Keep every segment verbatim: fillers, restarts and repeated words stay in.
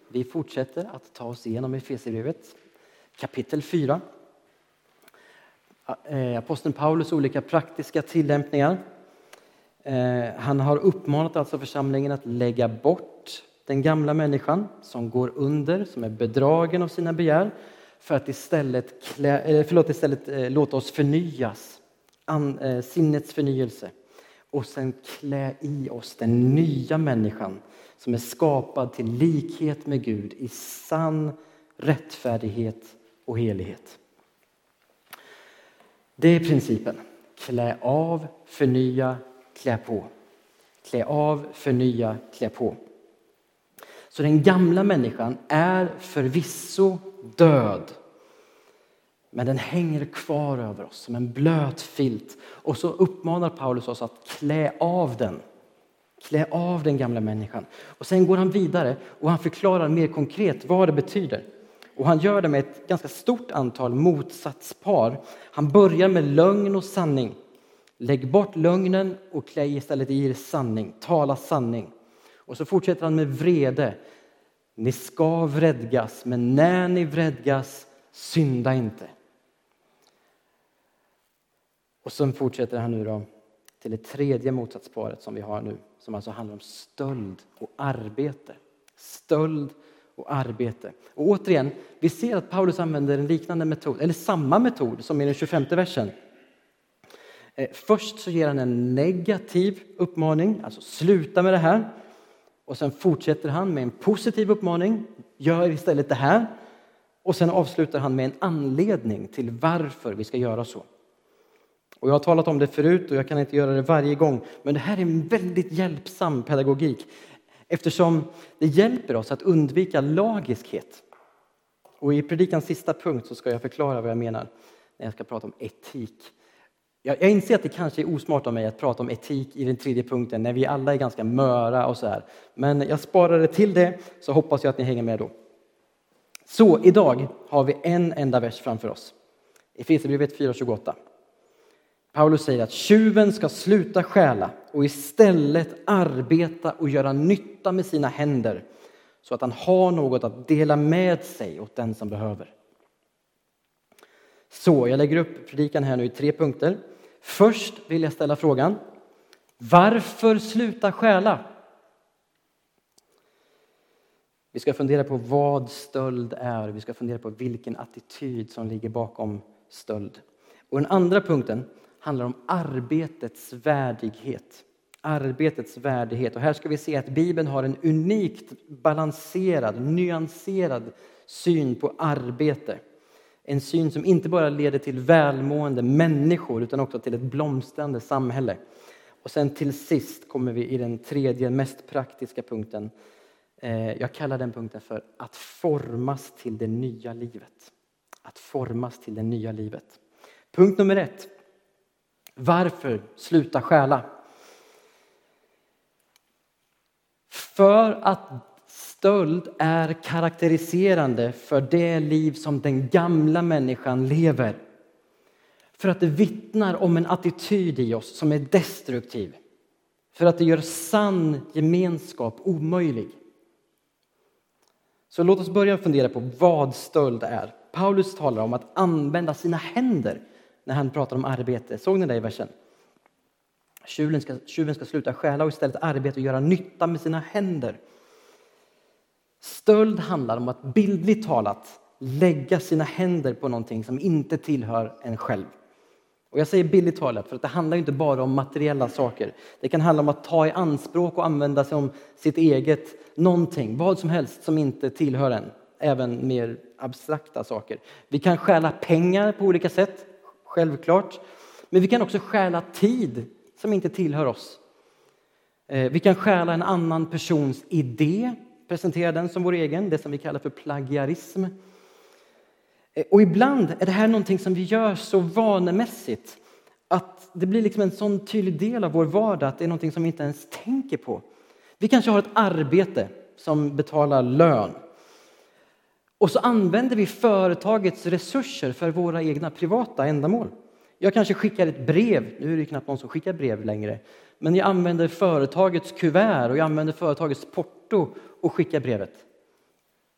Vi fortsätter att ta oss igenom Efesierbrevet kapitel fyra. Aposteln Paulus olika praktiska tillämpningar. Han har uppmanat alltså församlingen att lägga bort den gamla människan som går under, som är bedragen av sina begär, för att istället, klä, förlåt, istället låta oss förnyas, an, sinnets förnyelse, och sen klä i oss den nya människan som är skapad till likhet med Gud i sann rättfärdighet och helighet. Det är principen. Klä av, förnya, klä på. Klä av, förnya, klä på. Så den gamla människan är förvisso död. Men den hänger kvar över oss som en blöt filt. Och så uppmanar Paulus oss att klä av den. Klä av den gamla människan. Och sen går han vidare och han förklarar mer konkret vad det betyder. Och han gör det med ett ganska stort antal motsatspar. Han börjar med lögn och sanning. Lägg bort lögnen och klä istället i er sanning. Tala sanning. Och så fortsätter han med vrede. Ni ska vredgas, men när ni vredgas, synda inte. Och så fortsätter han nu då till det tredje motsatsparet som vi har nu. Som alltså handlar om stöld och arbete. Stöld och arbete. Och återigen, vi ser att Paulus använder en liknande metod. Eller samma metod som i den tjugofemte versen. Först så ger han en negativ uppmaning. Alltså sluta med det här. Och sen fortsätter han med en positiv uppmaning. Gör istället det här. Och sen avslutar han med en anledning till varför vi ska göra så. Och jag har talat om det förut och jag kan inte göra det varje gång. Men det här är en väldigt hjälpsam pedagogik. Eftersom det hjälper oss att undvika lagiskhet. Och i predikans sista punkt så ska jag förklara vad jag menar när jag ska prata om etik. Jag inser att det kanske är osmart av mig att prata om etik i den tredje punkten när vi alla är ganska möra och så här. Men jag sparar det till det, så hoppas jag att ni hänger med då. Så idag har vi en enda vers framför oss. Efesierbrevet fyra tjugoåtta. Paulus säger att tjuven ska sluta stjäla och istället arbeta och göra nytta med sina händer så att han har något att dela med sig åt den som behöver. Så jag lägger upp predikan här nu i tre punkter. Först vill jag ställa frågan: varför sluta stjäla? Vi ska fundera på vad stöld är. Vi ska fundera på vilken attityd som ligger bakom stöld. Och den andra punkten handlar om arbetets värdighet. Arbetets värdighet. Och här ska vi se att Bibeln har en unikt balanserad, nyanserad syn på arbete. En syn som inte bara leder till välmående människor utan också till ett blomstrande samhälle. Och sen till sist kommer vi i den tredje mest praktiska punkten. Jag kallar den punkten för att formas till det nya livet. Att formas till det nya livet. Punkt nummer ett. Varför sluta stjäla? För att stöld är karaktäriserande för det liv som den gamla människan lever. För att det vittnar om en attityd i oss som är destruktiv. För att det gör sann gemenskap omöjlig. Så låt oss börja fundera på vad stöld är. Paulus talar om att använda sina händer när han pratar om arbete. Såg ni det i versen? Tjuven ska, tjuven ska sluta stjäla och istället arbeta och göra nytta med sina händer. Stöld handlar om att bildligt talat lägga sina händer på någonting som inte tillhör en själv. Och jag säger bildligt talat för att det handlar inte bara om materiella saker. Det kan handla om att ta i anspråk och använda sig om sitt eget någonting. Vad som helst som inte tillhör en. Även mer abstrakta saker. Vi kan stjäla pengar på olika sätt. Självklart. Men vi kan också stjäla tid som inte tillhör oss. Vi kan stjäla en annan persons idé. Presentera den som vår egen. Det som vi kallar för plagiarism. Och ibland är det här någonting som vi gör så vanemässigt. Att det blir liksom en sån tydlig del av vår vardag. Att det är någonting som vi inte ens tänker på. Vi kanske har ett arbete som betalar lön. Och så använder vi företagets resurser för våra egna privata ändamål. Jag kanske skickar ett brev. Nu är det knappt någon som skickar brev längre. Men jag använder företagets kuvert och jag använder företagets porto och skickar brevet.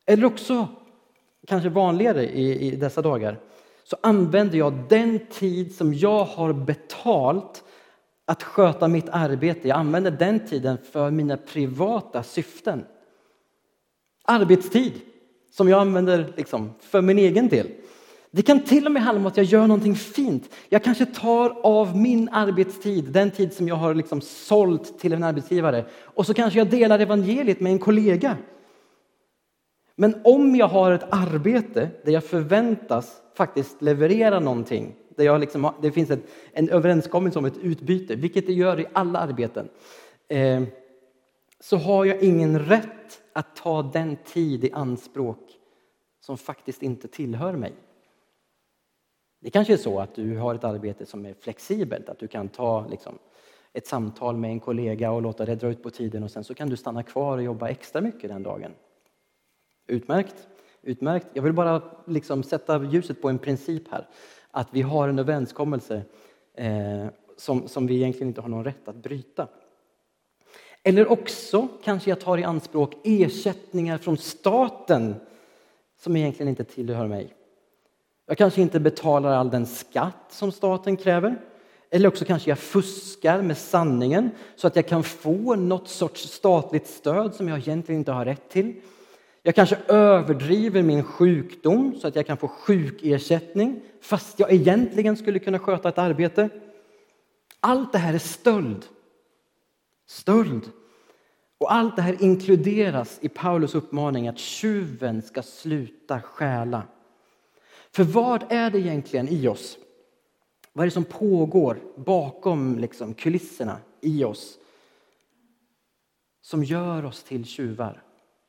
Eller också, kanske vanligare i, i dessa dagar, så använder jag den tid som jag har betalt att sköta mitt arbete. Jag använder den tiden för mina privata syften. Arbetstid som jag använder liksom för min egen del. Det kan till och med handla om att jag gör någonting fint. Jag kanske tar av min arbetstid, den tid som jag har liksom sålt till en arbetsgivare. Och så kanske jag delar evangeliet med en kollega. Men om jag har ett arbete där jag förväntas faktiskt leverera någonting. Där jag liksom har, det finns ett, en överenskommelse om ett utbyte, vilket det gör i alla arbeten. Eh, så har jag ingen rätt att ta den tid i anspråk som faktiskt inte tillhör mig. Det kanske är så att du har ett arbete som är flexibelt. Att du kan ta liksom, ett samtal med en kollega och låta det dra ut på tiden. Och sen så kan du stanna kvar och jobba extra mycket den dagen. Utmärkt. Utmärkt. Jag vill bara liksom sätta ljuset på en princip här. Att vi har en överenskommelse eh, som, som vi egentligen inte har någon rätt att bryta. Eller också kanske jag tar i anspråk ersättningar från staten som egentligen inte tillhör mig. Jag kanske inte betalar all den skatt som staten kräver. Eller också kanske jag fuskar med sanningen så att jag kan få något sorts statligt stöd som jag egentligen inte har rätt till. Jag kanske överdriver min sjukdom så att jag kan få sjukersättning fast jag egentligen skulle kunna sköta ett arbete. Allt det här är stöld. Stöld. Och allt det här inkluderas i Paulus uppmaning att tjuven ska sluta stjäla. För vad är det egentligen i oss? Vad är det som pågår bakom liksom, kulisserna i oss som gör oss till tjuvar?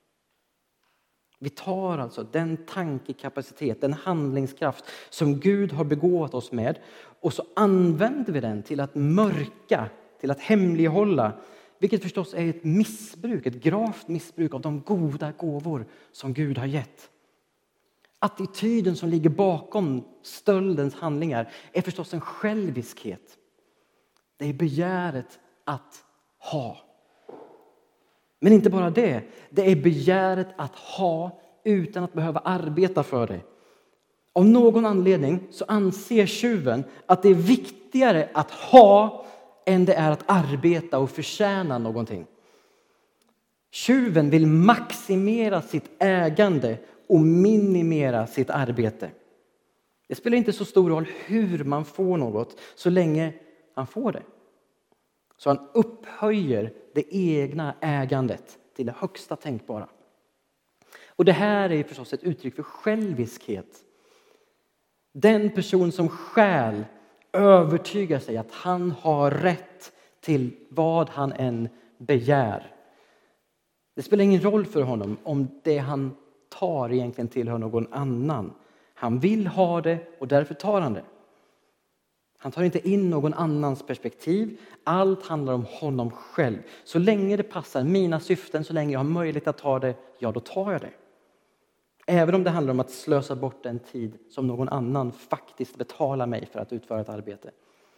Vi tar alltså den tankekapacitet, den handlingskraft som Gud har begåvat oss med och så använder vi den till att mörka, till att hemlighålla, vilket förstås är ett missbruk, ett gravt missbruk av de goda gåvor som Gud har gett. Attityden som ligger bakom stöldens handlingar är förstås en själviskhet. Det är begäret att ha. Men inte bara det. Det är begäret att ha utan att behöva arbeta för det. Av någon anledning så anser tjuven att det är viktigare att ha än det är att arbeta och förtjäna någonting. Tjuven vill maximera sitt ägande och minimera sitt arbete. Det spelar inte så stor roll hur man får något så länge han får det. Så han upphöjer det egna ägandet till det högsta tänkbara. Och det här är förstås ett uttryck för själviskhet. Den person som stjäl övertygar sig att han har rätt till vad han än begär. Det spelar ingen roll för honom om det han tar egentligen tillhör någon annan. Han vill ha det och därför tar han det. Han tar inte in någon annans perspektiv. Allt handlar om honom själv. Så länge det passar mina syften, så länge jag har möjlighet att ta det, ja då tar jag det. Även om det handlar om att slösa bort den tid som någon annan faktiskt betalar mig för att utföra ett arbete.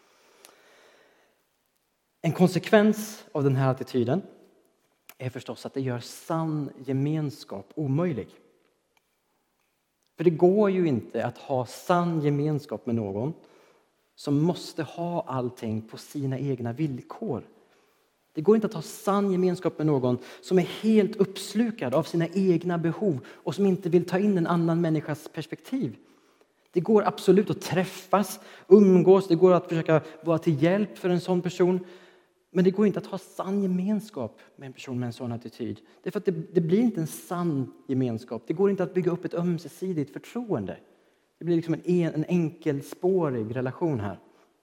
En konsekvens av den här attityden är förstås att det gör sann gemenskap omöjlig. För det går ju inte att ha sann gemenskap med någon som måste ha allting på sina egna villkor. Det går inte att ha sann gemenskap med någon som är helt uppslukad av sina egna behov och som inte vill ta in en annan människas perspektiv. Det går absolut att träffas, umgås, det går att försöka vara till hjälp för en sån person. Men det går inte att ha sann gemenskap med en person med en sån attityd. Det är för att det, det blir inte en sann gemenskap. Det går inte att bygga upp ett ömsesidigt förtroende. Det blir liksom en, en enkelspårig relation här.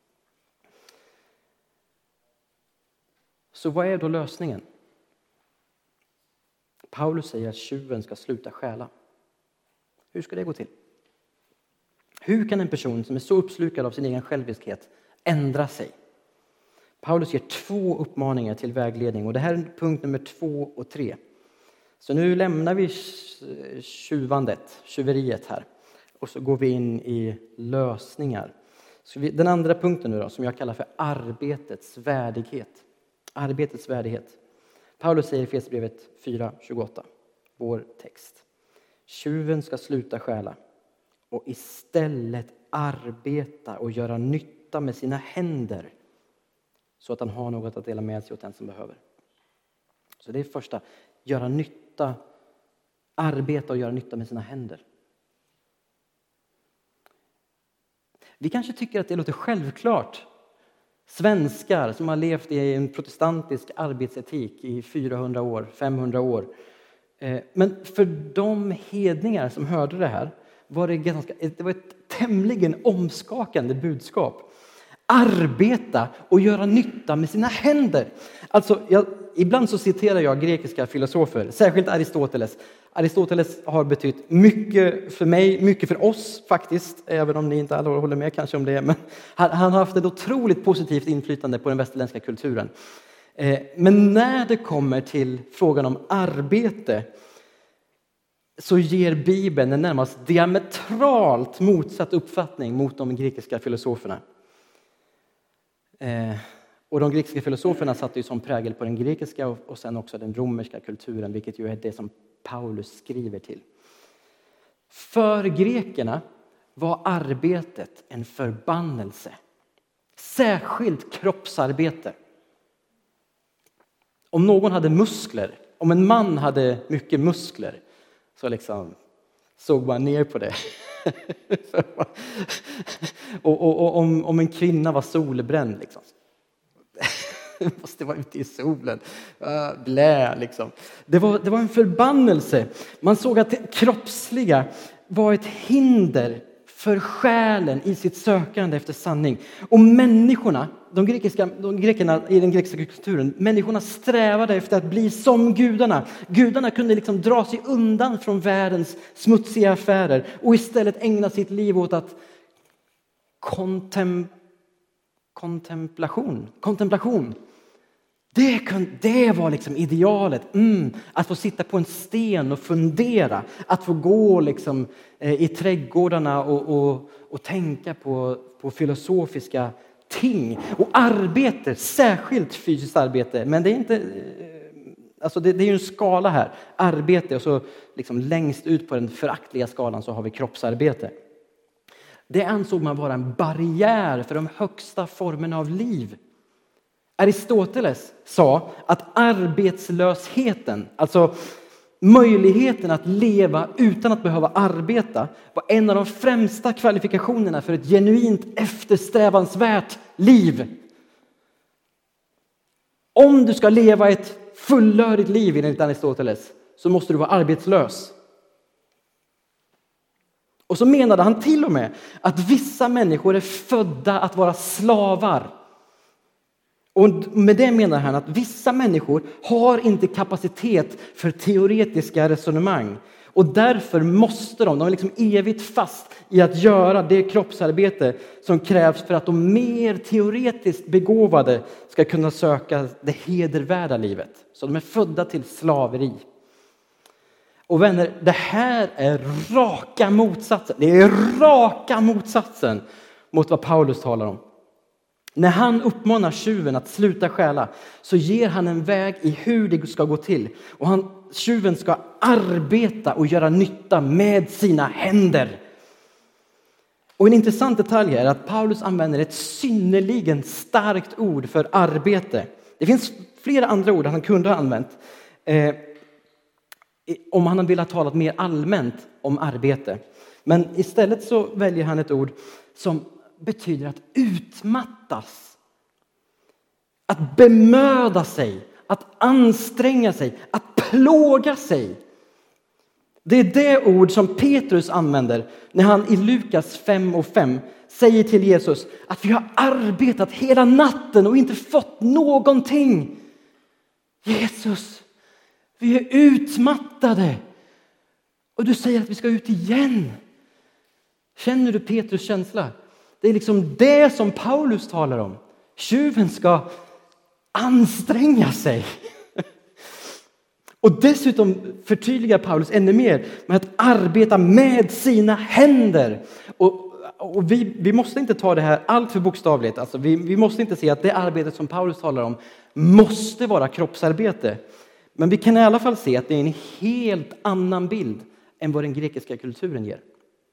Så vad är då lösningen? Paulus säger att tjuven ska sluta stjäla. Hur ska det gå till? Hur kan en person som är så uppslukad av sin egen själviskhet ändra sig? Paulus ger två uppmaningar till vägledning och det här är punkt nummer två och tre. Så nu lämnar vi tjuvandet, tjuveriet här och så går vi in i lösningar. Så vi, den andra punkten nu då, som jag kallar för arbetets värdighet. Arbetets värdighet. Paulus säger i Efesierbrevet fyra tjugoåtta, vår text. Tjuven ska sluta stjäla och istället arbeta och göra nytta med sina händer så att han har något att dela med sig åt den som behöver. Så det är första, göra nytta, arbeta och göra nytta med sina händer. Vi kanske tycker att det låter självklart. Svenskar som har levt i en protestantisk arbetsetik i fyrahundra år, femhundra år. Men för de hedningar som hörde det här var det, ganska, det var ett tämligen omskakande budskap. Arbeta och göra nytta med sina händer. Alltså, jag, ibland så citerar jag grekiska filosofer, särskilt Aristoteles. Aristoteles har betytt mycket för mig, mycket för oss faktiskt, även om ni inte alla håller med kanske om det. Men han, han har haft ett otroligt positivt inflytande på den västerländska kulturen. Eh, men när det kommer till frågan om arbete så ger Bibeln en närmast diametralt motsatt uppfattning mot de grekiska filosoferna. Eh, och de grekiska filosoferna satte ju som prägel på den grekiska och, och sen också den romerska kulturen, vilket ju är det som Paulus skriver till. För grekerna var arbetet en förbannelse. Särskilt kroppsarbete. Om någon hade muskler, om en man hade mycket muskler, så liksom såg man ner på det. och, och, och om, om en kvinna var solbränd liksom. Måste vara ute i solen. Uh, blä liksom. Det var, det var en förbannelse. Man såg att det kroppsliga var ett hinder för själen i sitt sökande efter sanning. Och människorna, de grekiska, de grekerna i den grekiska kulturen, människorna strävade efter att bli som gudarna. Gudarna kunde liksom dra sig undan från världens smutsiga affärer och istället ägna sitt liv åt att kontem, kontemplation, kontemplation. Det, kunde, det var liksom idealet. Mm, att få sitta på en sten och fundera. Att få gå liksom, eh, i trädgårdarna och, och, och tänka på, på filosofiska ting. Och arbete, särskilt fysiskt arbete. Men det är inte... Eh, alltså det, det är ju en skala här. Arbete och så liksom längst ut på den föraktliga skalan så har vi kroppsarbete. Det ansåg man vara en barriär för de högsta formerna av liv. Aristoteles sa att arbetslösheten, alltså möjligheten att leva utan att behöva arbeta, var en av de främsta kvalifikationerna för ett genuint eftersträvansvärt liv. Om du ska leva ett fullödigt liv enligt Aristoteles så måste du vara arbetslös. Och så menade han till och med att vissa människor är födda att vara slavar. Och med det menar han att vissa människor har inte kapacitet för teoretiska resonemang. Och därför måste de, de är liksom evigt fast i att göra det kroppsarbete som krävs för att de mer teoretiskt begåvade ska kunna söka det hedervärda livet. Så de är födda till slaveri. Och vänner, det här är raka motsatsen. Det är raka motsatsen mot vad Paulus talar om. När han uppmanar tjuven att sluta stjäla så ger han en väg i hur det ska gå till. Och han, tjuven ska arbeta och göra nytta med sina händer. Och en intressant detalj är att Paulus använder ett synnerligen starkt ord för arbete. Det finns flera andra ord han kunde ha använt. Eh, om han ville ha talat mer allmänt om arbete. Men istället så väljer han ett ord som betyder att utmattas. Att bemöda sig. Att anstränga sig. Att plåga sig. Det är det ord som Petrus använder när han i Lukas fem och fem säger till Jesus att vi har arbetat hela natten och inte fått någonting. Jesus, vi är utmattade. Och du säger att vi ska ut igen. Känner du Petrus känsla? Det är liksom det som Paulus talar om. Tjuven ska anstränga sig. Och dessutom förtydligar Paulus ännu mer med att arbeta med sina händer. Och, och vi, vi måste inte ta det här allt för bokstavligt. Alltså vi, vi måste inte se att det arbetet som Paulus talar om måste vara kroppsarbete. Men vi kan i alla fall se att det är en helt annan bild än vad den grekiska kulturen ger.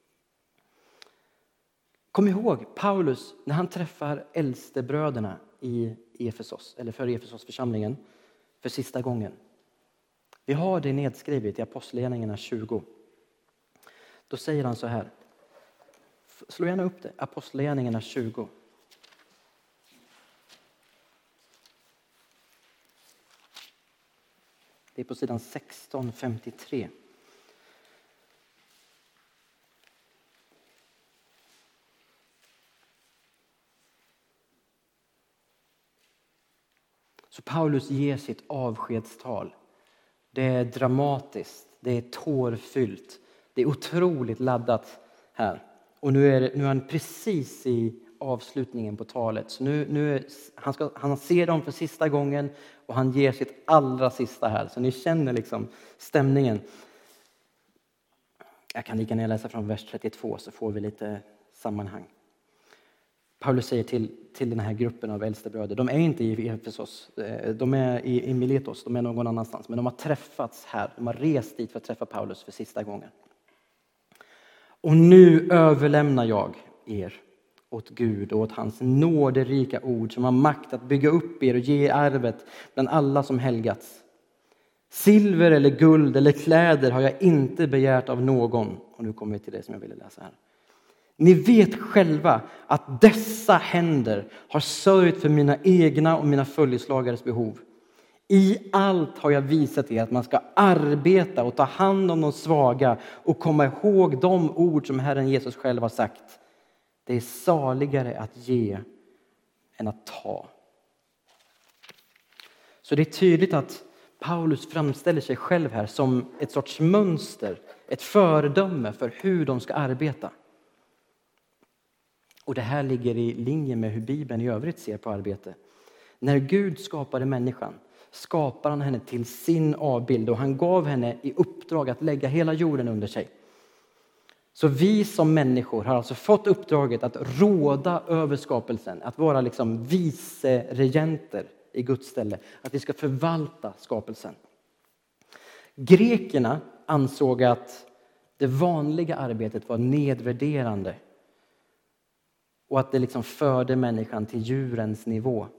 Kom ihåg Paulus när han träffar äldstebröderna i Efesos, eller för Efesos församlingen, för sista gången. Vi har det nedskrivet i Apostlagärningarna tjugo. Då säger han så här. Slå gärna upp det. Apostlagärningarna tjugo. Det är på sidan sexton femtiotre. Så Paulus ger sitt avskedstal. Det är dramatiskt, det är tårfyllt, det är otroligt laddat här. Och nu är, nu är han precis i avslutningen på talet. Så nu, nu är, han, ska, han ser dem för sista gången och han ger sitt allra sista här. Så ni känner liksom stämningen. Jag kan lika gärna läsa från vers trettiotvå så får vi lite sammanhang. Paulus säger till, till den här gruppen av äldste bröder, de är inte i Efesos, de är i, i Miletos, de är någon annanstans. Men de har träffats här, de har rest dit för att träffa Paulus för sista gången. Och nu överlämnar jag er åt Gud och åt hans nåderika ord som har makt att bygga upp er och ge arvet bland alla som helgats. Silver eller guld eller kläder har jag inte begärt av någon. Och nu kommer vi till det som jag ville läsa här. Ni vet själva att dessa händer har sörjt för mina egna och mina följeslagares behov. I allt har jag visat er att man ska arbeta och ta hand om de svaga och komma ihåg de ord som Herren Jesus själv har sagt. Det är saligare att ge än att ta. Så det är tydligt att Paulus framställer sig själv här som ett sorts mönster, ett föredöme för hur de ska arbeta. Och det här ligger i linje med hur Bibeln i övrigt ser på arbete. När Gud skapade människan skapade han henne till sin avbild och han gav henne i uppdrag att lägga hela jorden under sig. Så vi som människor har alltså fått uppdraget att råda över skapelsen, att vara liksom viceregenter i Guds ställe, att vi ska förvalta skapelsen. Grekerna ansåg att det vanliga arbetet var nedvärderande och att det liksom förde människan till djurens nivå.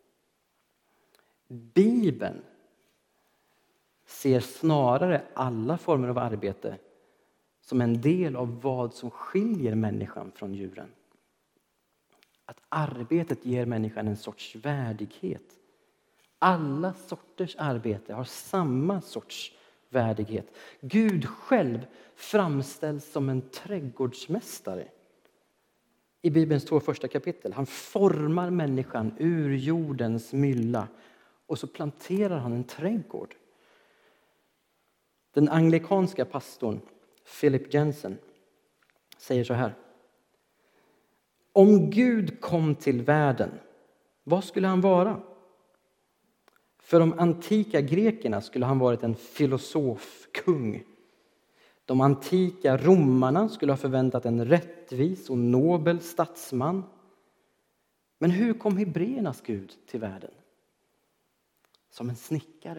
Bibeln ser snarare alla former av arbete som en del av vad som skiljer människan från djuren. Att arbetet ger människan en sorts värdighet. Alla sorters arbete har samma sorts värdighet. Gud själv framställs som en trädgårdsmästare. I Bibelns två första kapitel. Han formar människan ur jordens mylla. Och så planterar han en trädgård. Den anglikanska pastorn Philip Jensen säger så här. Om Gud kom till världen, vad skulle han vara? För de antika grekerna skulle han varit en filosof, kung. De antika romarna skulle ha förväntat en rättvis och nobel statsman. Men hur kom hebreernas Gud till världen? Som en snickare.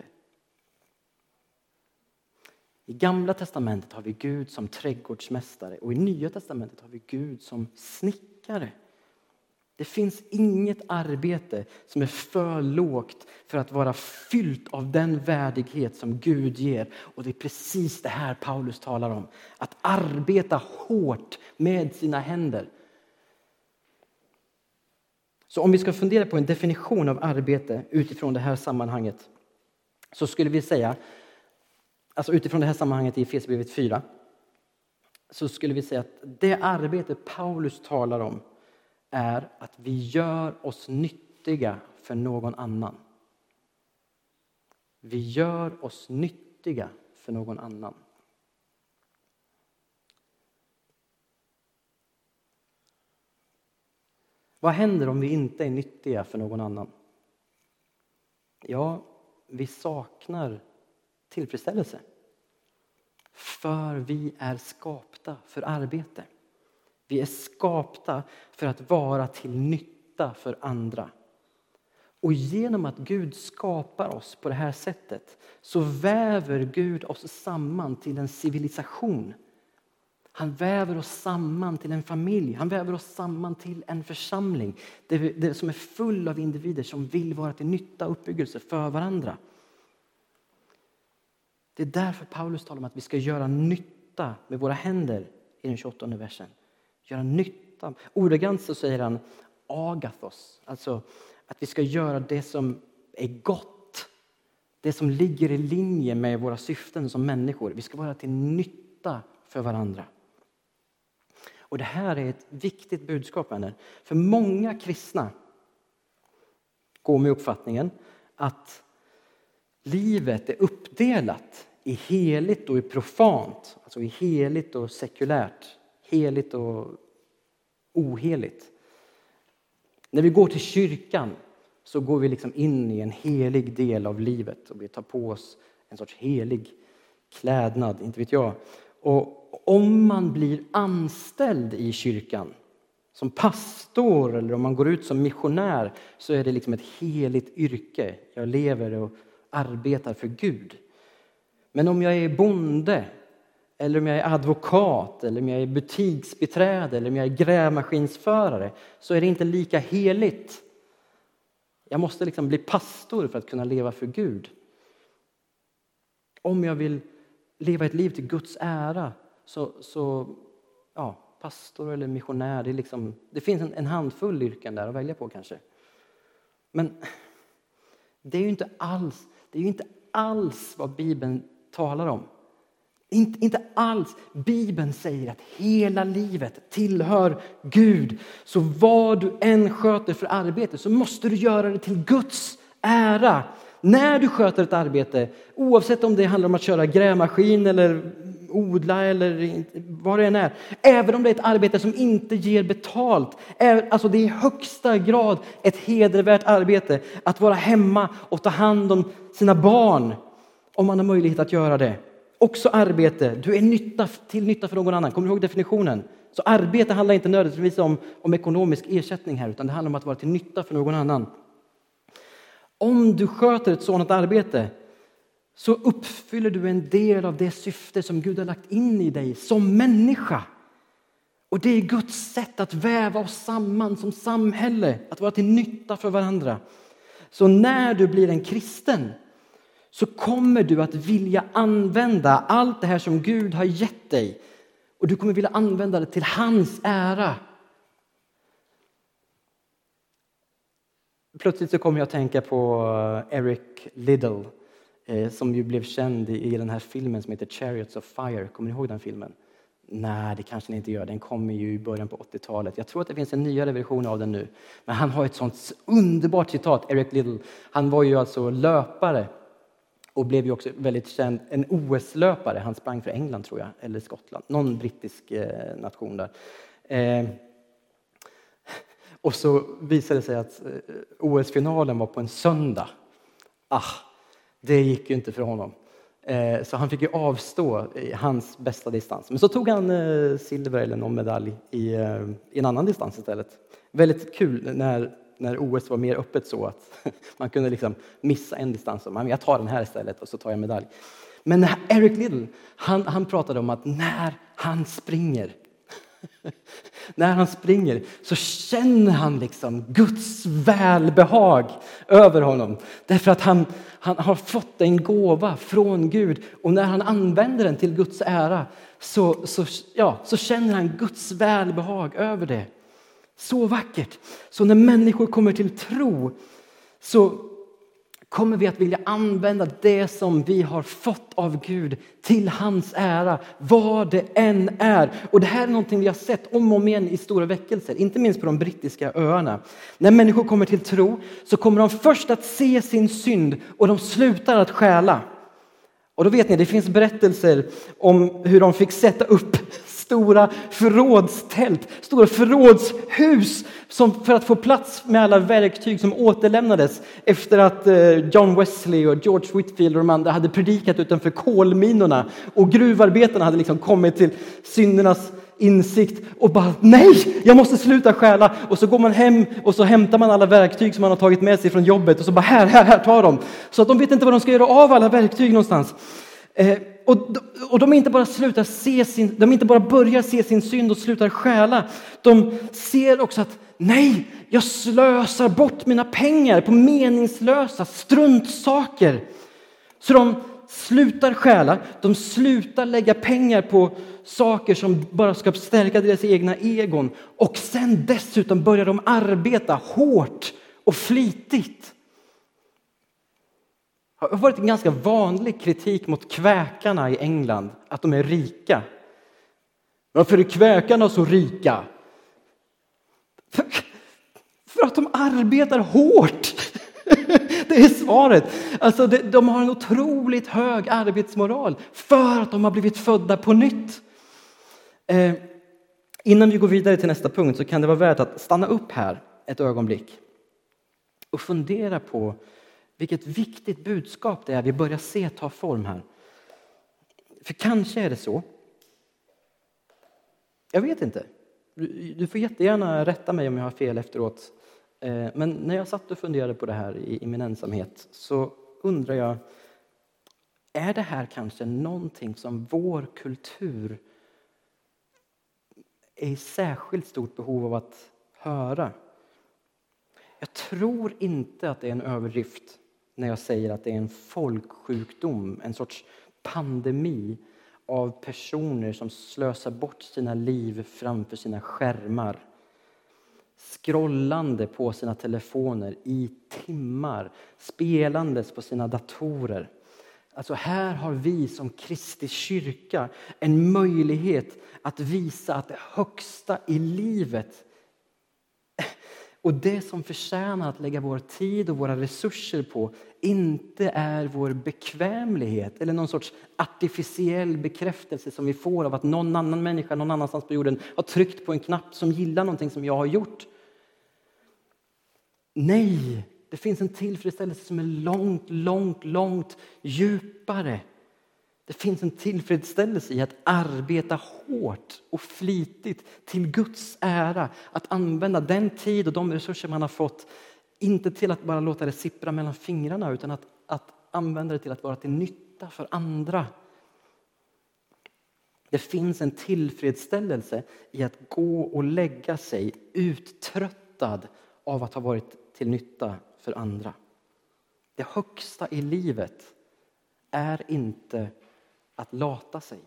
I Gamla testamentet har vi Gud som trädgårdsmästare och i Nya testamentet har vi Gud som snickare. Det finns inget arbete som är för lågt för att vara fyllt av den värdighet som Gud ger. Och det är precis det här Paulus talar om. Att arbeta hårt med sina händer. Så om vi ska fundera på en definition av arbete utifrån det här sammanhanget. Så skulle vi säga, alltså utifrån det här sammanhanget i Efesierbrevet fyra. Så skulle vi säga att det arbete Paulus talar om är att vi gör oss nyttiga för någon annan. Vi gör oss nyttiga för någon annan. Vad händer om vi inte är nyttiga för någon annan? Ja, vi saknar tillfredsställelse. För vi är skapta för arbete. Vi är skapta för att vara till nytta för andra. Och genom att Gud skapar oss på det här sättet så väver Gud oss samman till en civilisation. Han väver oss samman till en familj. Han väver oss samman till en församling. Det, det som är full av individer som vill vara till nytta och uppbyggelse för varandra. Det är därför Paulus talar om att vi ska göra nytta med våra händer i den tjugoåttonde versen. Göra nytta. Ordagrant så säger han agathos. Alltså att vi ska göra det som är gott. Det som ligger i linje med våra syften som människor. Vi ska vara till nytta för varandra. Och det här är ett viktigt budskap, vänner. För många kristna går med uppfattningen att livet är uppdelat i heligt och i profant. Alltså i heligt och sekulärt. Heligt och oheligt. När vi går till kyrkan så går vi liksom in i en helig del av livet. Och vi tar på oss en sorts helig klädnad, inte vet jag. Och om man blir anställd i kyrkan som pastor eller om man går ut som missionär så är det liksom ett heligt yrke. Jag lever och arbetar för Gud. Men om jag är bonde eller om jag är advokat eller om jag är butiksbiträde eller om jag är grävmaskinsförare så är det inte lika heligt. Jag måste liksom bli pastor för att kunna leva för Gud. Om jag vill leva ett liv till Guds ära så, så ja, pastor eller missionär, det, är liksom, det finns en, en handfull yrken där att välja på kanske. Men det är ju inte alls, det är ju inte alls vad Bibeln talar om. Inte, inte alls. Bibeln säger att hela livet tillhör Gud. Så vad du än sköter för arbete så måste du göra det till Guds ära. När du sköter ett arbete, oavsett om det handlar om att köra grävmaskin eller odla eller vad det än är. Även om det är ett arbete som inte ger betalt. Alltså det är i högsta grad ett hedervärt arbete att vara hemma och ta hand om sina barn. Om man har möjlighet att göra det. Också arbete. Du är nytta, till nytta för någon annan. Kommer du ihåg definitionen? Så arbete handlar inte nödvändigtvis om, om ekonomisk ersättning här. Utan det handlar om att vara till nytta för någon annan. Om du sköter ett sådant arbete så uppfyller du en del av det syfte som Gud har lagt in i dig som människa. Och det är Guds sätt att väva oss samman som samhälle. Att vara till nytta för varandra. Så när du blir en kristen så kommer du att vilja använda allt det här som Gud har gett dig. Och du kommer vilja använda det till hans ära. Plötsligt så kommer jag att tänka på Eric Liddell. Eh, som ju blev känd i, i den här filmen som heter Chariots of Fire. Kommer ni ihåg den filmen? Nej, det kanske ni inte gör. Den kommer ju i början på åttiotalet. Jag tror att det finns en nyare version av den nu. Men han har ett sånt underbart citat, Eric Liddell. Han var ju alltså löpare. Och blev ju också väldigt känd, en O S-löpare. Han sprang för England tror jag, eller Skottland. Någon brittisk eh, nation där. Eh, och så visade det sig att eh, O S-finalen var på en söndag. Ah, det gick ju inte för honom. Eh, så han fick ju avstå i hans bästa distans. Men så tog han eh, silver eller någon medalj i, eh, i en annan distans istället. Väldigt kul när... När O S var mer öppet så att man kunde liksom missa en distans. Men jag tar den här istället och så tar jag medalj. Men Eric Liddell, han, han pratade om att när han springer. när han springer så känner han liksom Guds välbehag över honom. Därför att han, han har fått en gåva från Gud. Och när han använder den till Guds ära så, så, ja, så känner han Guds välbehag över det. Så vackert. Så när människor kommer till tro så kommer vi att vilja använda det som vi har fått av Gud till hans ära. Vad det än är. Och det här är någonting vi har sett om och om igen i stora väckelser. Inte minst på de brittiska öarna. När människor kommer till tro så kommer de först att se sin synd och de slutar att stjäla. Och då vet ni, det finns berättelser om hur de fick sätta upp stora förrådstält, stora förrådshus som för att få plats med alla verktyg som återlämnades efter att John Wesley och George Whitefield och de andra hade predikat utanför kolminorna och gruvarbetarna hade liksom kommit till syndernas insikt och bara nej, jag måste sluta stjäla. Och så går man hem och så hämtar man alla verktyg som man har tagit med sig från jobbet och så bara här, här, här, ta dem. Så att de vet inte vad de ska göra av alla verktyg någonstans. Eh, och, och de inte bara slutar se sin, de inte bara börjar se sin synd och slutar stjäla. De ser också att nej, jag slösar bort mina pengar på meningslösa struntsaker. Så de slutar stjäla, de slutar lägga pengar på saker som bara ska stärka deras egna egon. Och sen dessutom börjar de arbeta hårt och flitigt. Det har varit en ganska vanlig kritik mot kväkarna i England, att de är rika. Varför är kväkarna så rika? För, för att de arbetar hårt. Det är svaret. Alltså de, de har en otroligt hög arbetsmoral för att de har blivit födda på nytt. Eh, innan vi går vidare till nästa punkt så kan det vara värt att stanna upp här ett ögonblick och fundera på vilket viktigt budskap det är vi börjar se ta form här. För kanske är det så. Jag vet inte. Du, du får jättegärna rätta mig om jag har fel efteråt. Eh, men när jag satt och funderade på det här i, i min ensamhet så undrar jag, är det här kanske någonting som vår kultur är i särskilt stort behov av att höra? Jag tror inte att det är en överdrift när jag säger att det är en folksjukdom, en sorts pandemi av personer som slösar bort sina liv framför sina skärmar. Scrollande på sina telefoner i timmar, spelandes på sina datorer. Alltså här har vi som Kristi kyrka en möjlighet att visa att det högsta i livet och det som förtjänar att lägga vår tid och våra resurser på inte är vår bekvämlighet eller någon sorts artificiell bekräftelse som vi får av att någon annan människa någon annanstans på jorden har tryckt på en knapp som gillar någonting som jag har gjort. Nej, det finns en tillfredsställelse som är långt, långt, långt djupare. Det finns en tillfredsställelse i att arbeta hårt och flitigt till Guds ära. Att använda den tid och de resurser man har fått, inte till att bara låta det sippra mellan fingrarna, utan att, att använda det till att vara till nytta för andra. Det finns en tillfredsställelse i att gå och lägga sig uttröttad av att ha varit till nytta för andra. Det högsta i livet är inte att lata sig.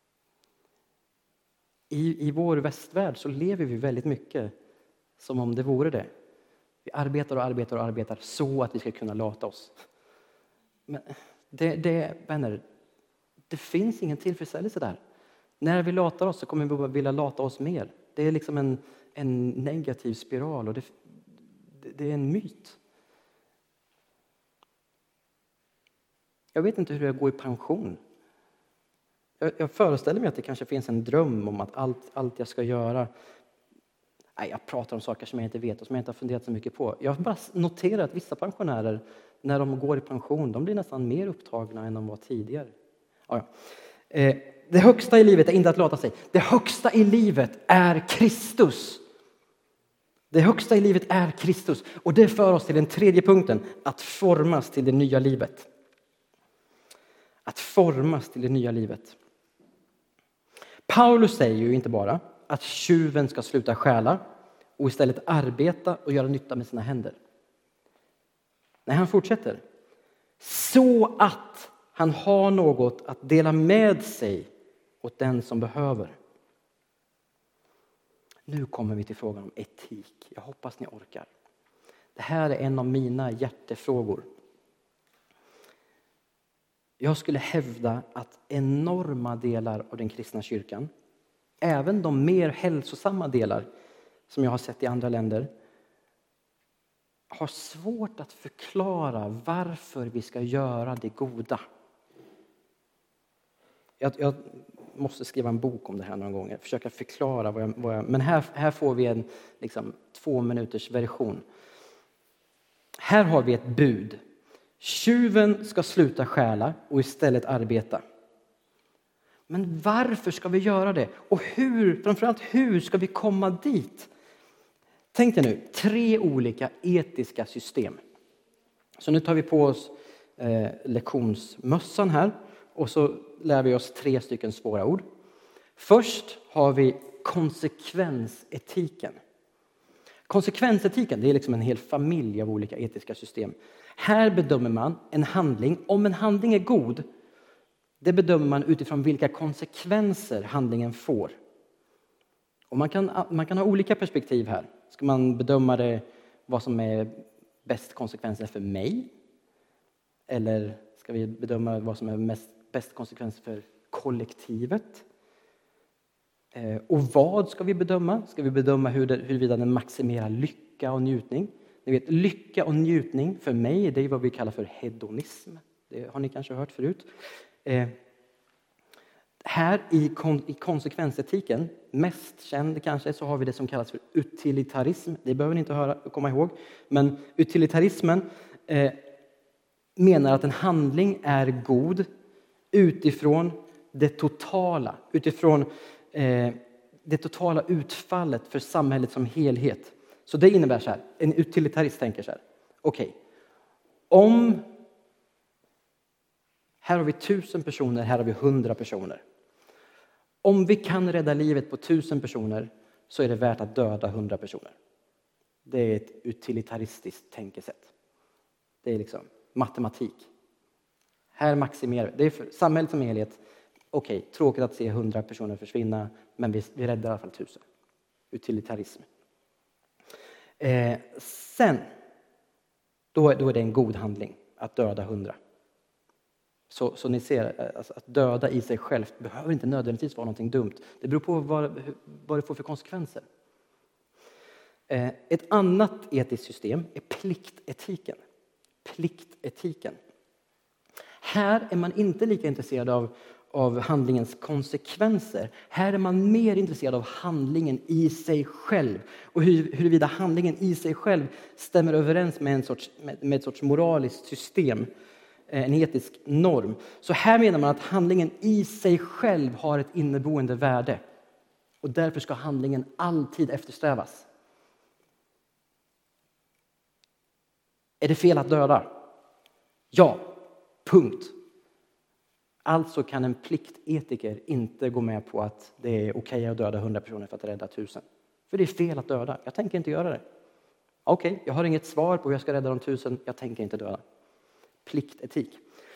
I, I vår västvärld så lever vi väldigt mycket som om det vore det. Vi arbetar och arbetar och arbetar så att vi ska kunna lata oss. Men det, det, vänner, det finns ingen tillfredsställelse där. När vi latar oss så kommer vi vilja lata oss mer. Det är liksom en, en negativ spiral och det, det, det är en myt. Jag vet inte hur jag går i pension. Jag, jag föreställer mig att det kanske finns en dröm om att allt, allt jag ska göra. Nej, jag pratar om saker som jag inte vet och som jag inte har funderat så mycket på. Jag har bara noterat att vissa pensionärer, när de går i pension, de blir nästan mer upptagna än de var tidigare. Ja, ja. Eh, det högsta i livet är inte att låta sig. Det högsta i livet är Kristus. Det högsta i livet är Kristus. Och det för oss till den tredje punkten. Att formas till det nya livet. Att formas till det nya livet. Paulus säger ju inte bara att tjuven ska sluta stjäla och istället arbeta och göra nytta med sina händer. Nej, han fortsätter. Så att han har något att dela med sig åt den som behöver. Nu kommer vi till frågan om etik. Jag hoppas ni orkar. Det här är en av mina hjärtefrågor. Jag skulle hävda att enorma delar av den kristna kyrkan, även de mer hälsosamma delar som jag har sett i andra länder, har svårt att förklara varför vi ska göra det goda. Jag, jag måste skriva en bok om det här någon gång. Försöka förklara vad jag... Vad jag men här, här får vi en liksom, två minuters version. Här har vi ett bud. Tjuven ska sluta stjäla och istället arbeta. Men varför ska vi göra det? Och hur, framförallt hur ska vi komma dit? Tänk dig nu, tre olika etiska system. Så nu tar vi på oss eh, lektionsmössan här. Och så lär vi oss tre stycken svåra ord. Först har vi konsekvensetiken. Konsekvensetiken, det är liksom en hel familj av olika etiska system. Här bedömer man en handling. Om en handling är god, det bedömer man utifrån vilka konsekvenser handlingen får. Och man kan, man kan ha olika perspektiv här. Ska man bedöma det, vad som är bäst konsekvenser för mig? Eller ska vi bedöma vad som är mest, bäst konsekvenser för kollektivet? Eh, och vad ska vi bedöma? Ska vi bedöma hur det, huruvida den maximerar lycka och njutning? Ni vet, lycka och njutning för mig, det är vad vi kallar för hedonism. Det har ni kanske hört förut. Eh, här i, kon, i konsekvensetiken, mest känd kanske, så har vi det som kallas för utilitarism. Det behöver ni inte höra, komma ihåg. Men utilitarismen eh, menar att en handling är god utifrån det totala, utifrån eh, det totala utfallet för samhället som helhet. Så det innebär så här, en utilitarist tänker så här, okej, okay, om här har vi tusen personer, här har vi hundra personer. Om vi kan rädda livet på tusen personer så är det värt att döda hundra personer. Det är ett utilitaristiskt tänkesätt. Det är liksom matematik. Här maximerar vi. Det är för samhället som helhet. Okej, okay, tråkigt att se hundra personer försvinna, men vi, vi räddar i alla fall tusen. Utilitarism. Eh, sen, då, då är det en god handling att döda hundra. Så, så ni ser, alltså, att döda i sig själv behöver inte nödvändigtvis vara någonting dumt. Det beror på vad, vad det får för konsekvenser. Eh, ett annat etiskt system är pliktetiken. Pliktetiken. Här är man inte lika intresserad av, av handlingens konsekvenser. Här är man mer intresserad av handlingen i sig själv. Och hur, huruvida handlingen i sig själv stämmer överens med en sorts, med, med ett sorts moraliskt system. En etisk norm. Så här menar man att handlingen i sig själv har ett inneboende värde. Och därför ska handlingen alltid eftersträvas. Är det fel att döda? Ja, punkt. Alltså kan en pliktetiker inte gå med på att det är okej att döda hundra personer för att rädda tusen. För det är fel att döda. Jag tänker inte göra det. Okej, okay, jag har inget svar på hur jag ska rädda de tusen. Jag tänker inte döda. Pliktetik.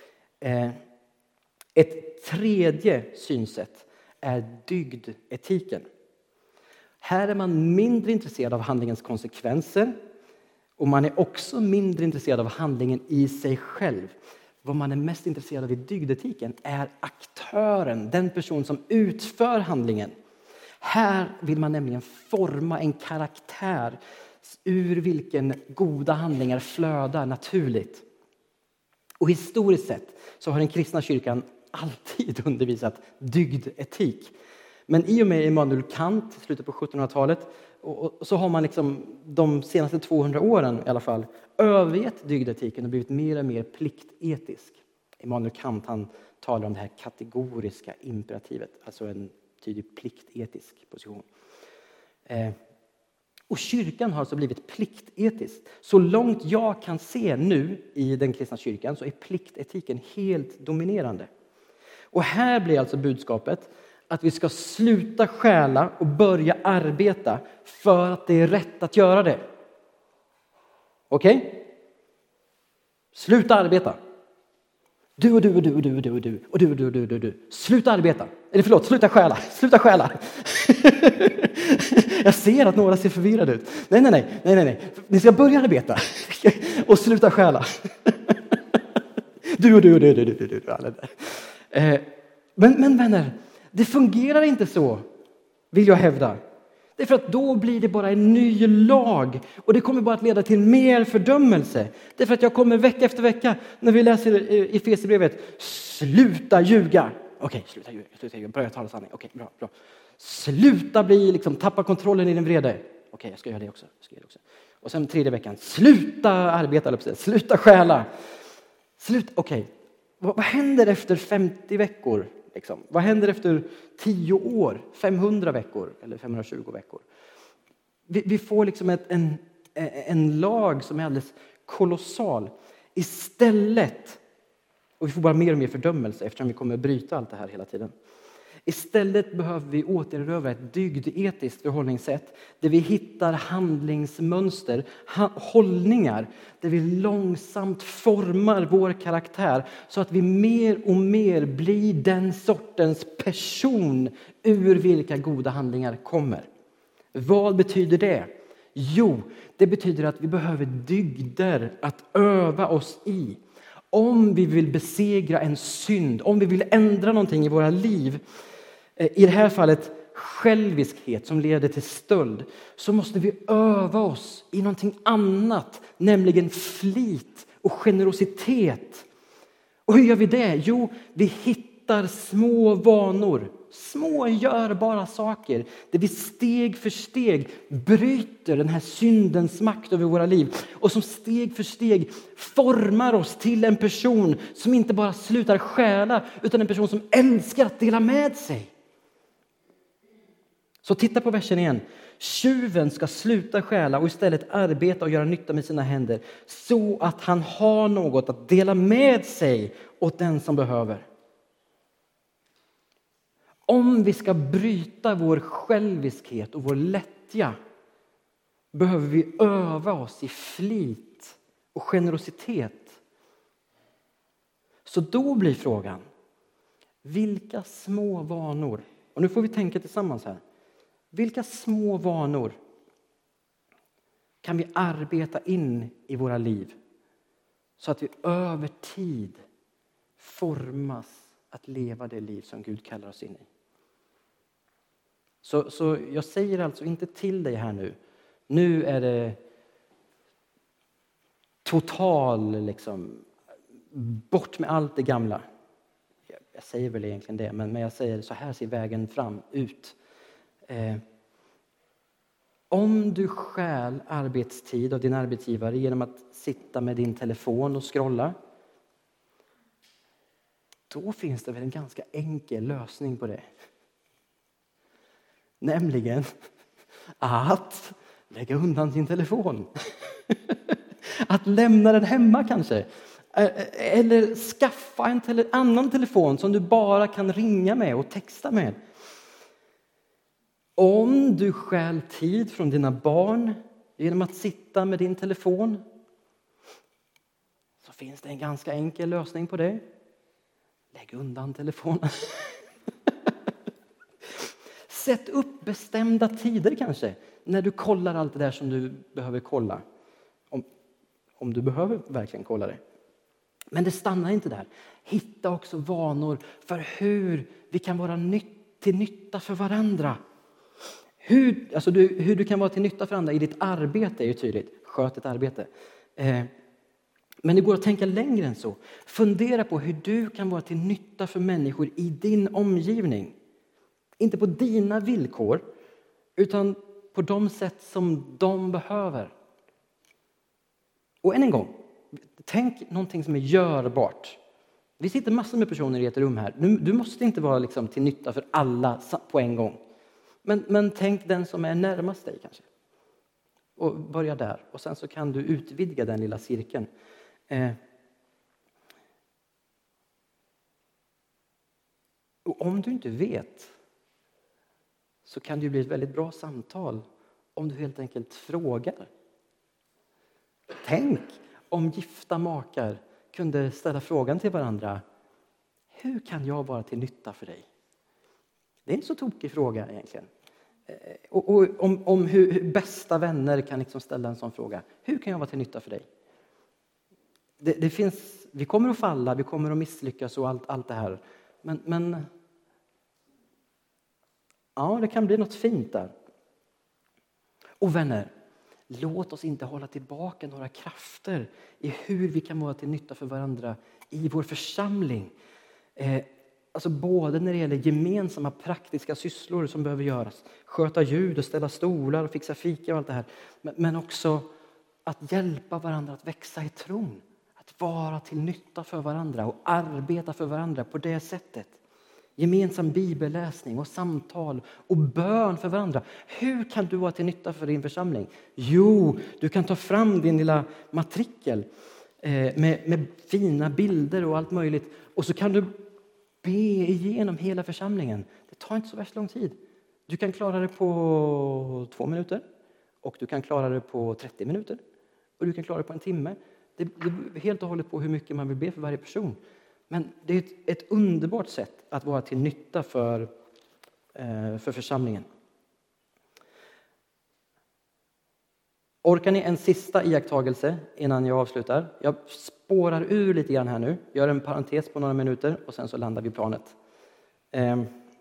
Ett tredje synsätt är dygdetiken. Här är man mindre intresserad av handlingens konsekvenser och man är också mindre intresserad av handlingen i sig själv. Vad man är mest intresserad av i dygdetiken är aktören, den person som utför handlingen. Här vill man nämligen forma en karaktär ur vilken goda handlingar flödar naturligt. Och historiskt sett så har den kristna kyrkan alltid undervisat dygdetik. Men i och med Immanuel Kant i slutet på sjuttonhundratalet och, och så har man liksom de senaste tvåhundra åren i alla fall övergett dygdetiken och blivit mer och mer pliktetisk. Immanuel Kant, han talar om det här kategoriska imperativet, alltså en tydlig pliktetisk position. Eh, Och kyrkan har alltså blivit pliktetisk. Så långt jag kan se nu i den kristna kyrkan så är pliktetiken helt dominerande. Och här blir alltså budskapet att vi ska sluta stjäla och börja arbeta för att det är rätt att göra det. Okej? Okay? Sluta arbeta. Du och du och du och du och du och du och du och du och du och du. Sluta arbeta. Eller förlåt, sluta stjäla. Sluta stjäla. Jag ser att några ser förvirrade ut. Nej, nej, nej, nej, nej, nej. Ni ska börja arbeta och sluta stjäla. Du och du och du och du och du, du, du alla där. Men, men vänner, det fungerar inte så, vill jag hävda. Det är för att då blir det bara en ny lag. Och det kommer bara att leda till mer fördömelse. Det är för att jag kommer vecka efter vecka när vi läser i Efesierbrevet. Sluta ljuga. Okej, sluta ljuga. Sluta ljuga. Börja tala sanning. Okej, bra, bra. Sluta bli, liksom, tappa kontrollen i din vrede. Okej, jag ska göra det också. Jag ska göra det också. Och sen tredje veckan. Sluta arbeta. Sluta stjäla. Slut. Okej. Vad, vad händer efter femtio veckor? Liksom? Vad händer efter tio år, femhundra veckor eller femhundratjugo veckor? Vi, vi får liksom ett, en, en lag som är alldeles kolossal. Istället, och vi får bara mer och mer fördömelse eftersom vi kommer att bryta allt det här hela tiden. Istället behöver vi återerövra ett dygdetiskt förhållningssätt där vi hittar handlingsmönster, hållningar, där vi långsamt formar vår karaktär så att vi mer och mer blir den sortens person ur vilka goda handlingar kommer. Vad betyder det? Jo, det betyder att vi behöver dygder att öva oss i. Om vi vill besegra en synd, om vi vill ändra någonting i våra liv, i det här fallet själviskhet som leder till stöld, så måste vi öva oss i någonting annat, nämligen flit och generositet. Och hur gör vi det? Jo, vi hittar små vanor, små görbara saker där vi steg för steg bryter den här syndens makt över våra liv och som steg för steg formar oss till en person som inte bara slutar stjäla utan en person som älskar att dela med sig. Så titta på versen igen. Tjuven ska sluta stjäla och istället arbeta och göra nytta med sina händer så att han har något att dela med sig åt den som behöver. Om vi ska bryta vår själviskhet och vår lättja behöver vi öva oss i flit och generositet. Så då blir frågan, vilka små vanor, och nu får vi tänka tillsammans här, vilka små vanor kan vi arbeta in i våra liv så att vi över tid formas att leva det liv som Gud kallar oss in i? Så, så jag säger alltså inte till dig här nu, nu är det total liksom, bort med allt det gamla. Jag, jag säger väl egentligen det, men, men jag säger så här ser vägen fram ut. Eh, om du stjäl arbetstid av din arbetsgivare genom att sitta med din telefon och scrolla, då finns det väl en ganska enkel lösning på det. Nämligen att lägga undan din telefon. Att lämna den hemma kanske. Eller skaffa en tele- annan telefon som du bara kan ringa med och texta med. Om du stjäl tid från dina barn genom att sitta med din telefon, så finns det en ganska enkel lösning på det. Lägg undan telefonen. Sätt upp bestämda tider kanske när du kollar allt det där som du behöver kolla. Om, om du behöver verkligen kolla det. Men det stannar inte där. Hitta också vanor för hur vi kan vara nytt, till nytta för varandra. Hur, alltså du, hur du kan vara till nytta för andra i ditt arbete är ju tydligt. Sköt ett arbete. Eh, men det går att tänka längre än så. Fundera på hur du kan vara till nytta för människor i din omgivning. Inte på dina villkor, utan på de sätt som de behöver. Och än en gång, tänk någonting som är görbart. Vi sitter massor med personer i ett rum här. Du, du måste inte vara liksom till nytta för alla på en gång. Men, men tänk den som är närmast dig kanske. Och börja där. Och sen så kan du utvidga den lilla cirkeln. Eh. Och om du inte vet, så kan det ju bli ett väldigt bra samtal om du helt enkelt frågar. Tänk om gifta makar kunde ställa frågan till varandra: hur kan jag vara till nytta för dig? Det är inte så tokig fråga egentligen. Och, och om, om hur, hur bästa vänner kan liksom ställa en sån fråga. Hur kan jag vara till nytta för dig? Det, det finns, vi kommer att falla, vi kommer att misslyckas och allt, allt det här. Men, men ja, det kan bli något fint där. Och vänner, låt oss inte hålla tillbaka några krafter i hur vi kan vara till nytta för varandra i vår församling. Eh, alltså både när det gäller gemensamma praktiska sysslor som behöver göras. Sköta ljud och ställa stolar och fixa fika och allt det här. Men, men också att hjälpa varandra att växa i tron. Att vara till nytta för varandra och arbeta för varandra på det sättet. Gemensam bibelläsning och samtal och bön för varandra. Hur kan du vara till nytta för din församling? Jo, du kan ta fram din lilla matrikel eh, med, med fina bilder och allt möjligt. Och så kan du be igenom hela församlingen. Det tar inte så värst lång tid. Du kan klara det på två minuter. Och du kan klara det på trettio minuter. Och du kan klara det på en timme. Det är helt och hållet på hur mycket man vill be för varje person. Men det är ett, ett underbart sätt att vara till nytta för, eh, för församlingen. Orkar ni en sista iakttagelse innan jag avslutar? Jag spårar ur lite grann här nu. Gör en parentes på några minuter och sen så landar vi planet. Eh,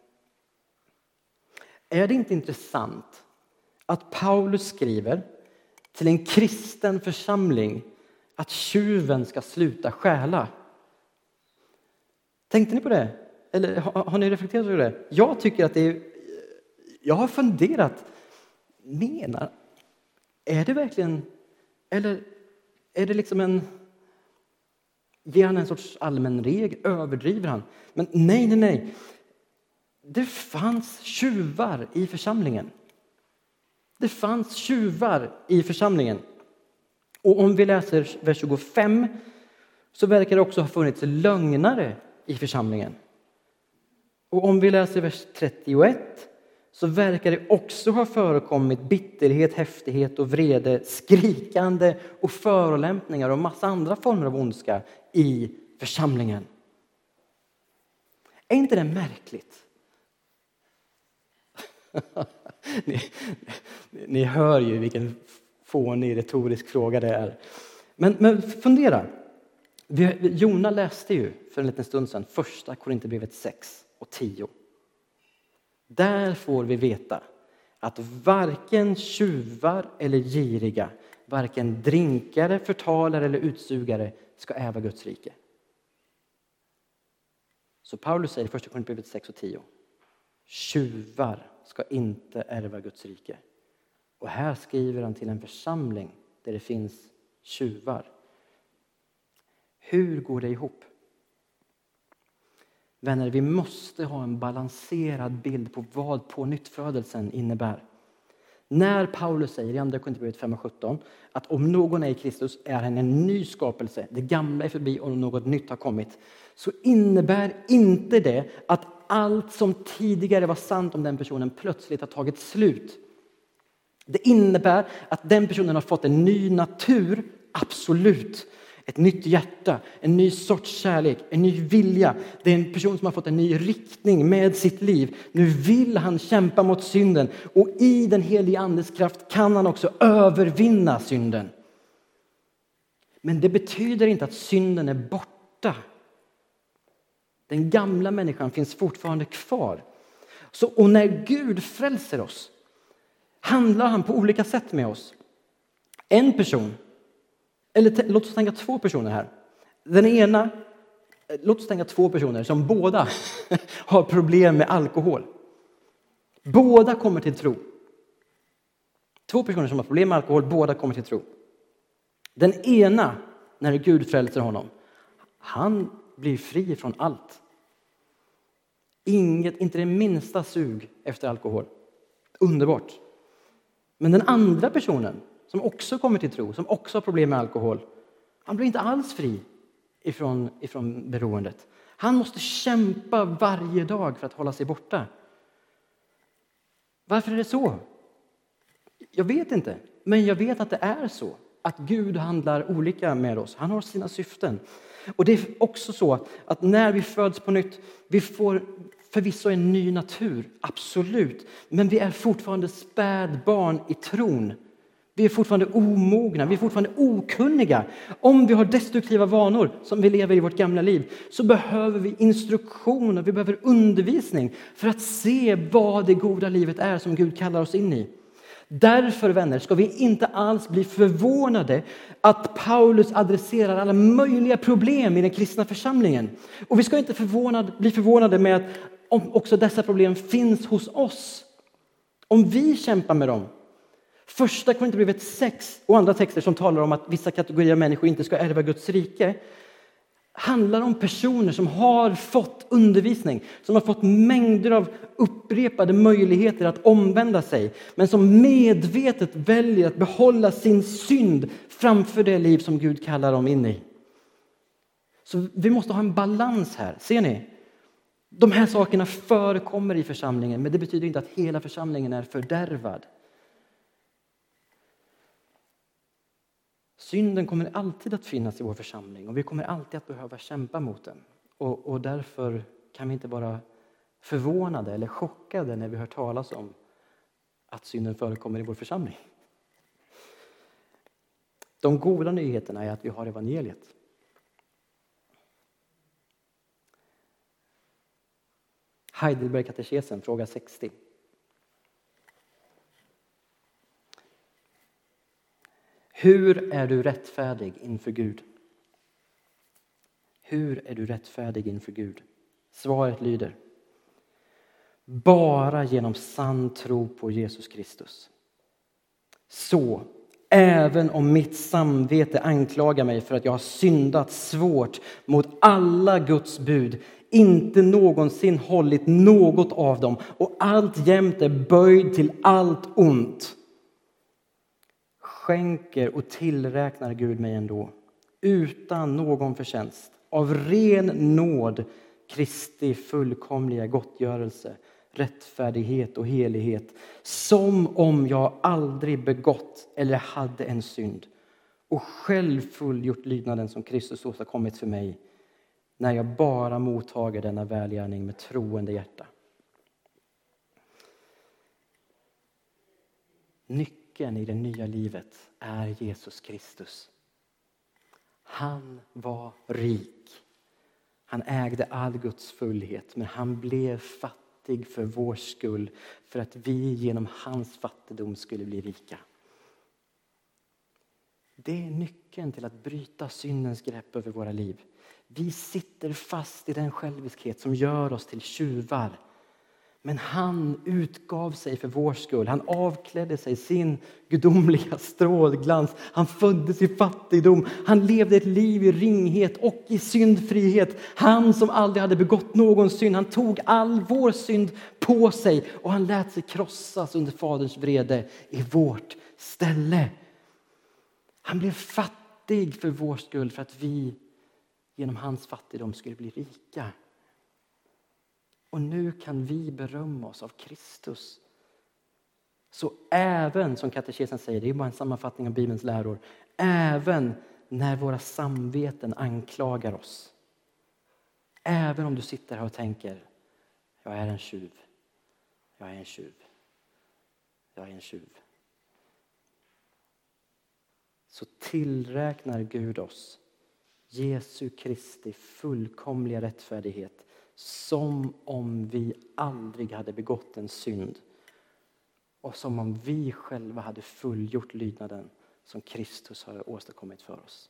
är det inte intressant att Paulus skriver till en kristen församling att tjuven ska sluta stjäla? Tänkte ni på det? Eller har, har ni reflekterat över det? Jag tycker att det är... Jag har funderat. Menar... Är det verkligen... Eller är det liksom en... Ger han en sorts allmän regel? Överdriver han? Men nej, nej, nej. Det fanns tjuvar i församlingen. Det fanns tjuvar i församlingen. Och om vi läser vers tjugofem så verkar det också ha funnits lögnare i församlingen. Och om vi läser vers trettioett så verkar det också ha förekommit bitterhet, häftighet och vrede, skrikande och förolämpningar och massa andra former av ondska i församlingen. Är inte det märkligt? ni, ni hör ju vilken fånig retorisk fråga det är. Men, men fundera. Vi, Jona läste ju för en liten stund sedan första Korinthierbrevet sex och tio. Där får vi veta att varken tjuvar eller giriga, varken drinkare, förtalare eller utsugare ska ärva Guds rike. Så Paulus säger i första Korinthierbrevet sex och tio. Tjuvar ska inte ärva Guds rike. Och här skriver han till en församling där det finns tjuvar. Hur går det ihop? Vänner, vi måste ha en balanserad bild på vad pånyttfödelsen innebär. När Paulus säger i andra Korinthierbrevet fem och sjutton att om någon är i Kristus är han en ny skapelse, det gamla är förbi och något nytt har kommit, så innebär inte det att allt som tidigare var sant om den personen plötsligt har tagit slut. Det innebär att den personen har fått en ny natur, absolut. Ett nytt hjärta, en ny sorts kärlek, en ny vilja. Det är en person som har fått en ny riktning med sitt liv. Nu vill han kämpa mot synden. Och i den heliga andes kraft kan han också övervinna synden. Men det betyder inte att synden är borta. Den gamla människan finns fortfarande kvar. Så, och när Gud frälser oss handlar han på olika sätt med oss. En person, eller t- låt oss tänka två personer här. Den ena, låt oss tänka två personer som båda har problem med alkohol. Båda kommer till tro. Två personer som har problem med alkohol, båda kommer till tro. Den ena, när Gud frälser honom, han blir fri från allt. Inget, inte det minsta sug efter alkohol. Underbart. Men den andra personen som också kommer till tro, som också har problem med alkohol, han blir inte alls fri ifrån, ifrån beroendet. Han måste kämpa varje dag för att hålla sig borta. Varför är det så? Jag vet inte, men jag vet att det är så. Att Gud handlar olika med oss. Han har sina syften. Och det är också så att när vi föds på nytt, vi får förvisso en ny natur, absolut. Men vi är fortfarande spädbarn i tron. Vi är fortfarande omogna, vi är fortfarande okunniga. Om vi har destruktiva vanor som vi lever i vårt gamla liv så behöver vi instruktion och vi behöver undervisning för att se vad det goda livet är som Gud kallar oss in i. Därför, vänner, ska vi inte alls bli förvånade att Paulus adresserar alla möjliga problem i den kristna församlingen. Och vi ska inte förvånad, bli förvånade med att om också dessa problem finns hos oss. Om vi kämpar med dem. Första Korinthierbrevet sex och andra texter som talar om att vissa kategorier av människor inte ska ärva Guds rike handlar om personer som har fått undervisning, som har fått mängder av upprepade möjligheter att omvända sig, men som medvetet väljer att behålla sin synd framför det liv som Gud kallar dem in i. Så vi måste ha en balans här. Ser ni? De här sakerna förekommer i församlingen, men det betyder inte att hela församlingen är fördärvad. Synden kommer alltid att finnas i vår församling och vi kommer alltid att behöva kämpa mot den. Och, och därför kan vi inte vara förvånade eller chockade när vi hör talas om att synden förekommer i vår församling. De goda nyheterna är att vi har evangeliet. Heidelberg-katekesen, fråga sextio. Hur är du rättfärdig inför Gud? Hur är du rättfärdig inför Gud? Svaret lyder: bara genom sann tro på Jesus Kristus. Så, även om mitt samvete anklagar mig för att jag har syndat svårt mot alla Guds bud, inte någonsin hållit något av dem och allt jämt är böjd till allt ont, skänker och tillräknar Gud mig ändå, utan någon förtjänst, av ren nåd, Kristi fullkomliga gottgörelse, rättfärdighet och helighet, som om jag aldrig begått eller hade en synd, och själv fullgjort lydnaden som Kristus åstadkommit för mig, när jag bara mottager denna välgärning med troende hjärta. Nyckeln i det nya livet är Jesus Kristus. Han var rik. Han ägde all Guds fullhet, men han blev fattig för vår skull, för att vi genom hans fattigdom skulle bli rika. Det är nyckeln till att bryta syndens grepp över våra liv. Vi sitter fast i den själviskhet som gör oss till tjuvar. Men han utgav sig för vår skull. Han avklädde sig sin gudomliga strålglans. Han föddes i fattigdom. Han levde ett liv i ringhet och i syndfrihet. Han som aldrig hade begått någon synd. Han tog all vår synd på sig. Och han lät sig krossas under faderns vrede i vårt ställe. Han blev fattig för vår skull, för att vi genom hans fattigdom skulle bli rika. Och nu kan vi berömma oss av Kristus. Så även, som katekesen säger, det är bara en sammanfattning av Bibelns läror, även när våra samveten anklagar oss. Även om du sitter här och tänker: jag är en tjuv. Jag är en tjuv. Jag är en tjuv. Så tillräknar Gud oss Jesu Kristi fullkomliga rättfärdighet, som om vi aldrig hade begått en synd, och som om vi själva hade fullgjort lydnaden som Kristus har åstadkommit för oss.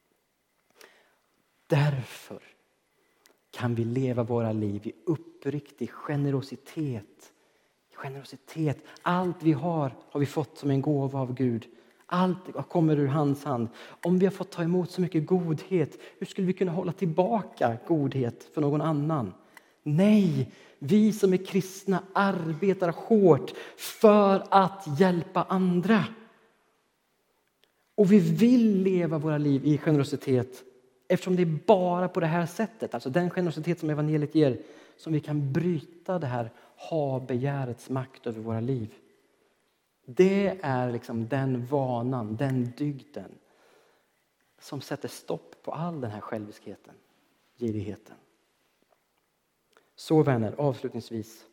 Därför kan vi leva våra liv i uppriktig generositet. Generositet. Allt vi har har vi fått som en gåva av Gud. Allt kommer ur hans hand. Om vi har fått ta emot så mycket godhet, hur skulle vi kunna hålla tillbaka godhet för någon annan? Nej, vi som är kristna arbetar hårt för att hjälpa andra. Och vi vill leva våra liv i generositet, eftersom det är bara på det här sättet, alltså den generositet som evangeliet ger, som vi kan bryta det här ha-begärets makt över våra liv. Det är liksom den vanan, den dygden som sätter stopp på all den här själviskheten, girigheten. Så vänner, avslutningsvis.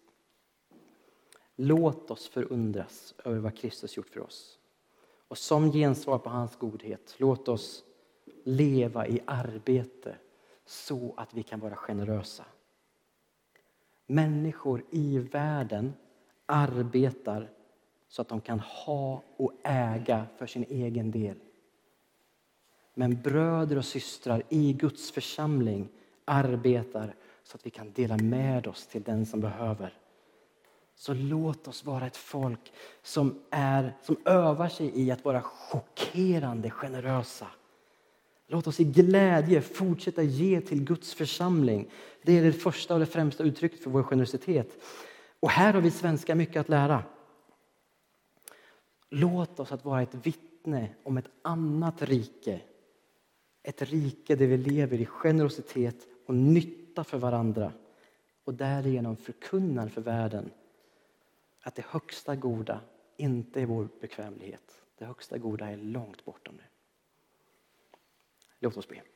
Låt oss förundras över vad Kristus gjort för oss. Och som gensvar på hans godhet, låt oss leva i arbete så att vi kan vara generösa. Människor i världen arbetar så att de kan ha och äga för sin egen del. Men bröder och systrar i Guds församling arbetar så att vi kan dela med oss till den som behöver. Så låt oss vara ett folk som, är, som övar sig i att vara chockerande generösa. Låt oss i glädje fortsätta ge till Guds församling. Det är det första och det främsta uttrycket för vår generositet. Och här har vi svenskar mycket att lära. Låt oss att vara ett vittne om ett annat rike. Ett rike där vi lever i generositet och nytta för varandra. Och därigenom förkunnar för världen att det högsta goda inte är vår bekvämlighet. Det högsta goda är långt bortom det. Låt oss be.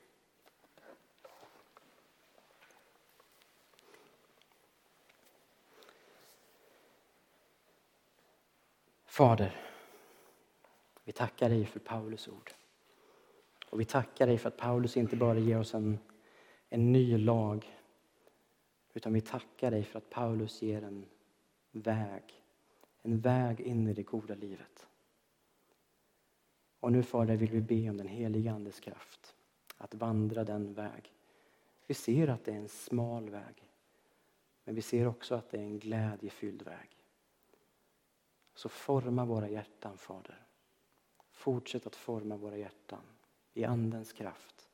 Fader, vi tackar dig för Paulus ord. Och vi tackar dig för att Paulus inte bara ger oss en, en ny lag. Utan vi tackar dig för att Paulus ger en väg. En väg in i det goda livet. Och nu Fader vill vi be om den heliga Andes kraft. Att vandra den väg. Vi ser att det är en smal väg. Men vi ser också att det är en glädjefylld väg. Så forma våra hjärtan, Fader. Fortsätt att forma våra hjärtan i Andens kraft.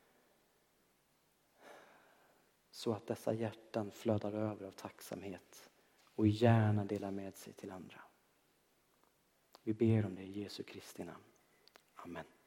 Så att dessa hjärtan flödar över av tacksamhet och gärna delar med sig till andra. Vi ber om det i Jesu Kristi namn. Amen.